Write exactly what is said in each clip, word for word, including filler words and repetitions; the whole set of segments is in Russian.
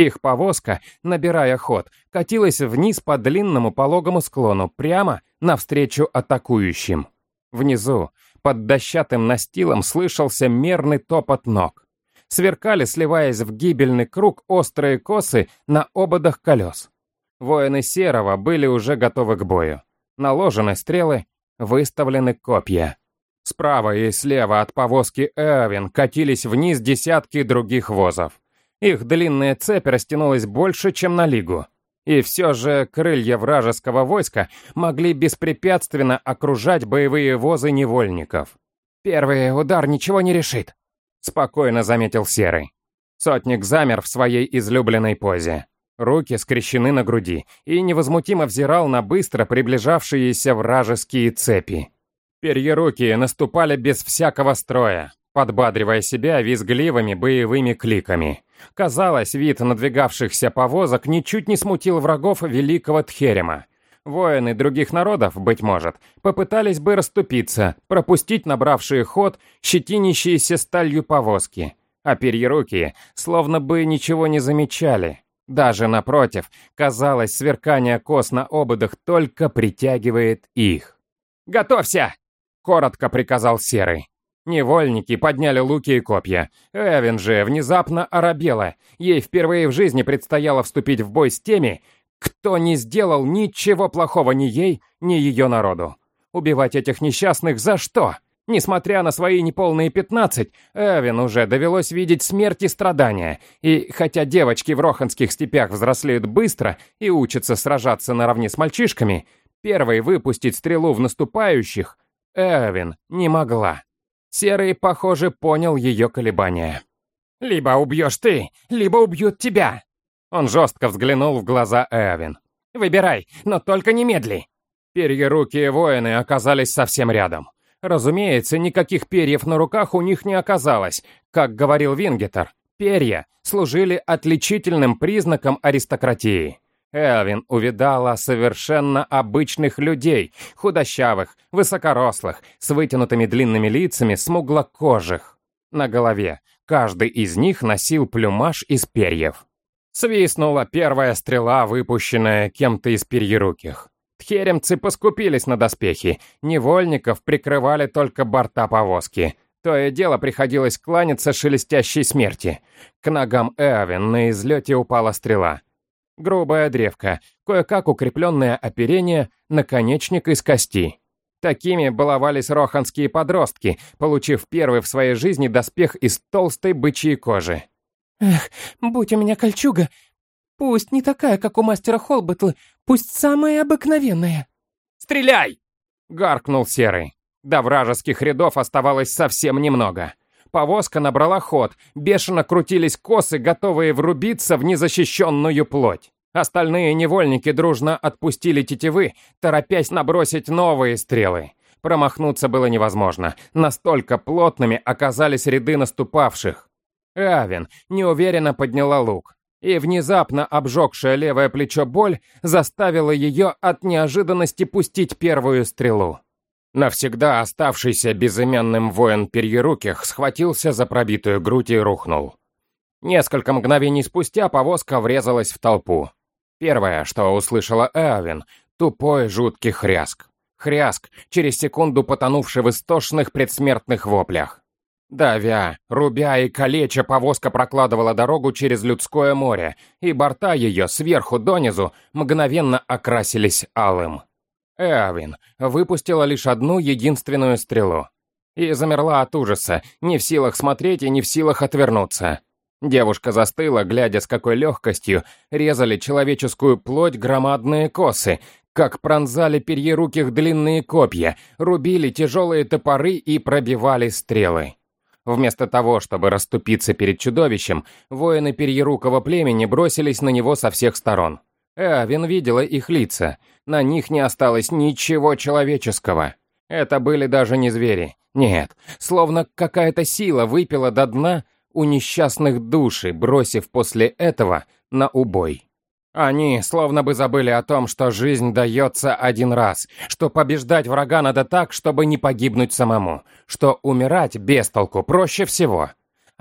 Их повозка, набирая ход, катилась вниз по длинному пологому склону, прямо навстречу атакующим. Внизу, под дощатым настилом, слышался мерный топот ног. Сверкали, сливаясь в гибельный круг, острые косы на ободах колес. Воины Серого были уже готовы к бою. Наложены стрелы, выставлены копья. Справа и слева от повозки Эовин катились вниз десятки других возов. Их длинная цепь растянулась больше, чем на лигу. И все же крылья вражеского войска могли беспрепятственно окружать боевые возы невольников. «Первый удар ничего не решит», — спокойно заметил Серый. Сотник замер в своей излюбленной позе. Руки скрещены на груди и невозмутимо взирал на быстро приближавшиеся вражеские цепи. Перьерукие наступали без всякого строя, подбадривая себя визгливыми боевыми кликами. Казалось, вид надвигавшихся повозок ничуть не смутил врагов великого Тхерема. Воины других народов, быть может, попытались бы расступиться, пропустить набравшие ход щетинящиеся сталью повозки. А перьерукие словно бы ничего не замечали. Даже напротив, казалось, сверкание кос на ободах только притягивает их. «Готовься!» — коротко приказал Серый. Невольники подняли луки и копья. Эвин же внезапно оробела. Ей впервые в жизни предстояло вступить в бой с теми, кто не сделал ничего плохого ни ей, ни ее народу. Убивать этих несчастных за что? Несмотря на свои неполные пятнадцать, Эвин уже довелось видеть смерть и страдания. И хотя девочки в роханских степях взрослеют быстро и учатся сражаться наравне с мальчишками, первой выпустить стрелу в наступающих Эвин не могла. Серый, похоже, понял ее колебания. «Либо убьешь ты, либо убьют тебя!» Он жестко взглянул в глаза Эвин. «Выбирай, но только немедли!» Перьерукие воины оказались совсем рядом. Разумеется, никаких перьев на руках у них не оказалось. Как говорил Вингетер, перья служили отличительным признаком аристократии. Элвин увидала совершенно обычных людей, худощавых, высокорослых, с вытянутыми длинными лицами, смуглокожих. На голове каждый из них носил плюмаж из перьев. Свистнула первая стрела, выпущенная кем-то из перьеруких. Тхеремцы поскупились на доспехи, невольников прикрывали только борта повозки. То и дело приходилось кланяться шелестящей смерти. К ногам Эовин на излете упала стрела. Грубая древка, кое-как укрепленное оперение, наконечник из кости. Такими баловались роханские подростки, получив первый в своей жизни доспех из толстой бычьей кожи. «Эх, будь у меня кольчуга, пусть не такая, как у мастера Холбетла, пусть самая обыкновенная». «Стреляй!» — гаркнул Серый. До вражеских рядов оставалось совсем немного. Повозка набрала ход, бешено крутились косы, готовые врубиться в незащищенную плоть. Остальные невольники дружно отпустили тетивы, торопясь набросить новые стрелы. Промахнуться было невозможно, настолько плотными оказались ряды наступавших. Эвин неуверенно подняла лук, и внезапно обжегшая левое плечо боль заставила ее от неожиданности пустить первую стрелу. Навсегда оставшийся безымянным воин перьеруких схватился за пробитую грудь и рухнул. Несколько мгновений спустя повозка врезалась в толпу. Первое, что услышала Эовин, тупой жуткий хряск. Хряск, через секунду потонувший в истошных предсмертных воплях. Давя, рубя и калеча, повозка прокладывала дорогу через людское море, и борта ее сверху донизу мгновенно окрасились алым. Эовин выпустила лишь одну единственную стрелу. И замерла от ужаса, не в силах смотреть и не в силах отвернуться. Девушка застыла, глядя, с какой легкостью резали человеческую плоть громадные косы, как пронзали перьеруких длинные копья, рубили тяжелые топоры и пробивали стрелы. Вместо того, чтобы расступиться перед чудовищем, воины перьерукого племени бросились на него со всех сторон. Эовин видела их лица. На них не осталось ничего человеческого. Это были даже не звери. Нет, словно какая-то сила выпила до дна у несчастных души, бросив после этого на убой. Они словно бы забыли о том, что жизнь дается один раз, что побеждать врага надо так, чтобы не погибнуть самому, что умирать без толку проще всего.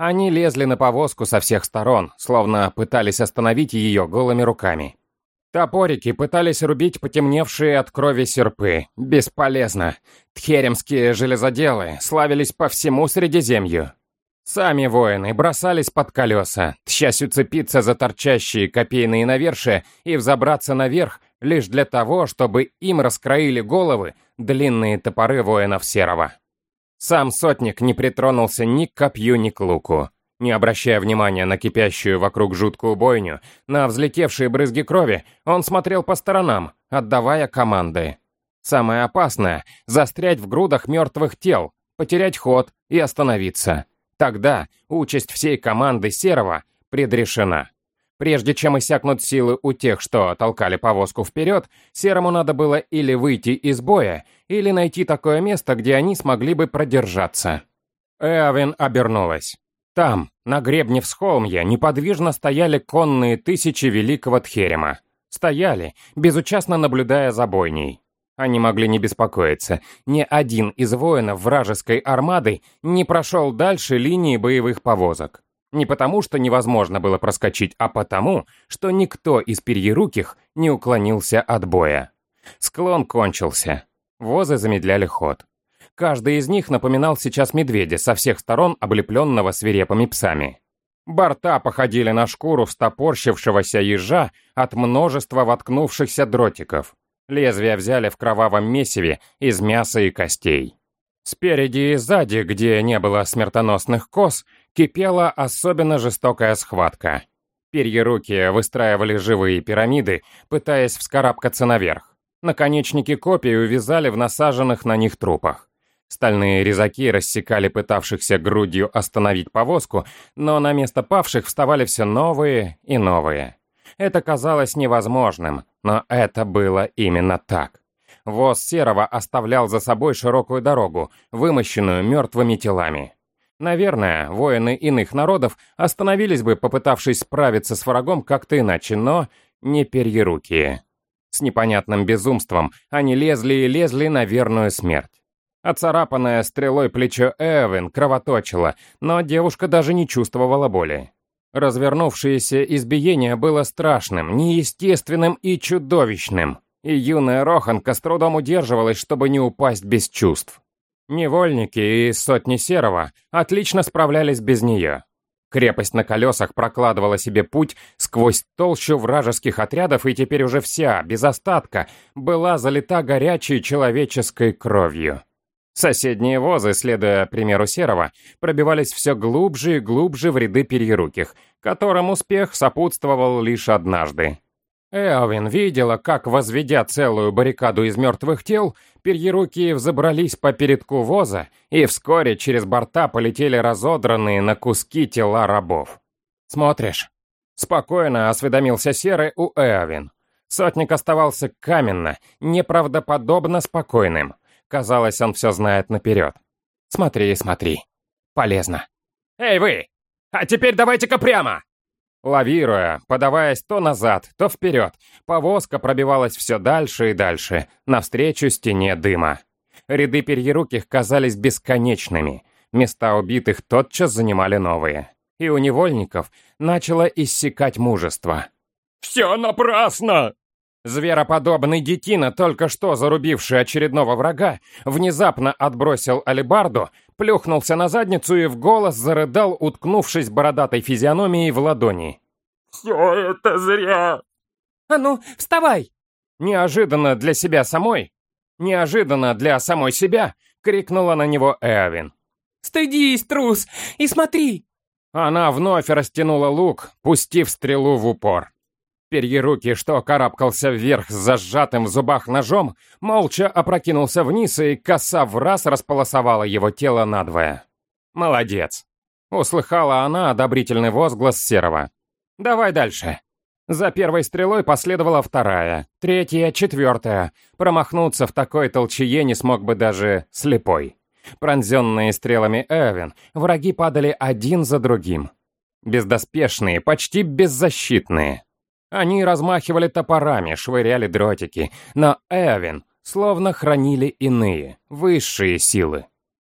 Они лезли на повозку со всех сторон, словно пытались остановить ее голыми руками. Топорики пытались рубить потемневшие от крови серпы. Бесполезно. Тхеремские железоделы славились по всему Средиземью. Сами воины бросались под колеса, тщась уцепиться за торчащие копейные навершия и взобраться наверх лишь для того, чтобы им раскроили головы длинные топоры воинов Серого. Сам сотник не притронулся ни к копью, ни к луку. Не обращая внимания на кипящую вокруг жуткую бойню, на взлетевшие брызги крови, он смотрел по сторонам, отдавая команды. Самое опасное — застрять в грудах мертвых тел, потерять ход и остановиться. Тогда участь всей команды Серого предрешена. Прежде чем иссякнут силы у тех, что толкали повозку вперед, Серому надо было или выйти из боя, или найти такое место, где они смогли бы продержаться. Эовин обернулась. Там, на гребне всхолмья, неподвижно стояли конные тысячи великого Тхерема. Стояли, безучастно наблюдая за бойней. Они могли не беспокоиться. Ни один из воинов вражеской армады не прошел дальше линии боевых повозок. Не потому, что невозможно было проскочить, а потому, что никто из перьеруких не уклонился от боя. Склон кончился. Возы замедляли ход. Каждый из них напоминал сейчас медведя, со всех сторон облепленного свирепыми псами. Борта походили на шкуру встопорщившегося ежа от множества воткнувшихся дротиков. Лезвия взяли в кровавом месиве из мяса и костей. Спереди и сзади, где не было смертоносных кос, кипела особенно жестокая схватка. Перьеруки выстраивали живые пирамиды, пытаясь вскарабкаться наверх. Наконечники копий увязали в насаженных на них трупах. Стальные резаки рассекали пытавшихся грудью остановить повозку, но на место павших вставали все новые и новые. Это казалось невозможным, но это было именно так. Воз Серого оставлял за собой широкую дорогу, вымощенную мертвыми телами. Наверное, воины иных народов остановились бы, попытавшись справиться с врагом как-то иначе, но не перьерукие. С непонятным безумством они лезли и лезли на верную смерть. Оцарапанное стрелой плечо Эовин кровоточило, но девушка даже не чувствовала боли. Развернувшееся избиение было страшным, неестественным и чудовищным, и юная Роханка с трудом удерживалась, чтобы не упасть без чувств. Невольники из сотни Серого отлично справлялись без нее. Крепость на колесах прокладывала себе путь сквозь толщу вражеских отрядов, и теперь уже вся, без остатка, была залита горячей человеческой кровью. Соседние возы, следуя примеру Серого, пробивались все глубже и глубже в ряды перьеруких, которым успех сопутствовал лишь однажды. Эовин видела, как, возведя целую баррикаду из мертвых тел, перьерукие взобрались по передку воза, и вскоре через борта полетели разодранные на куски тела рабов. «Смотришь?» — спокойно осведомился Серый у Эовин. Сотник оставался каменно, неправдоподобно спокойным. Казалось, он все знает наперед. «Смотри, смотри. Полезно». «Эй вы! А теперь давайте-ка прямо!» Лавируя, подаваясь то назад, то вперед, повозка пробивалась все дальше и дальше, навстречу стене дыма. Ряды перьеруких казались бесконечными. Места убитых тотчас занимали новые. И у невольников начало иссякать мужество. «Все напрасно!» Звероподобный детина, только что зарубивший очередного врага, внезапно отбросил алебарду, плюхнулся на задницу и в голос зарыдал, уткнувшись бородатой физиономией в ладони. «Все это зря!» «А ну, вставай!» Неожиданно для себя самой, неожиданно для самой себя, крикнула на него Эовин. «Стыдись, трус, и смотри!» Она вновь растянула лук, пустив стрелу в упор. Перьерукий, что карабкался вверх с зажатым в зубах ножом, молча опрокинулся вниз, и коса враз располосовала его тело надвое. «Молодец!» — услыхала она одобрительный возглас Серого. «Давай дальше». За первой стрелой последовала вторая, третья, четвертая. Промахнуться в такой толчее не смог бы даже слепой. Пронзенные стрелами Эовин, враги падали один за другим. Бездоспешные, почти беззащитные. Они размахивали топорами, швыряли дротики, но Эовин словно хранили иные, высшие силы.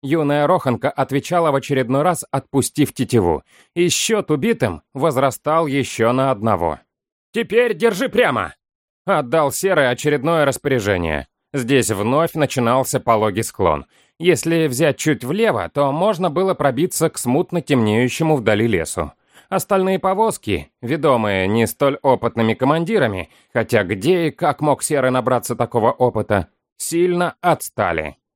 Юная Роханка отвечала в очередной раз, отпустив тетиву, и счет убитым возрастал еще на одного. «Теперь держи прямо!» Отдал Серый очередное распоряжение. Здесь вновь начинался пологий склон. Если взять чуть влево, то можно было пробиться к смутно темнеющему вдали лесу. Остальные повозки, ведомые не столь опытными командирами, хотя где и как мог Серый набраться такого опыта, сильно отстали.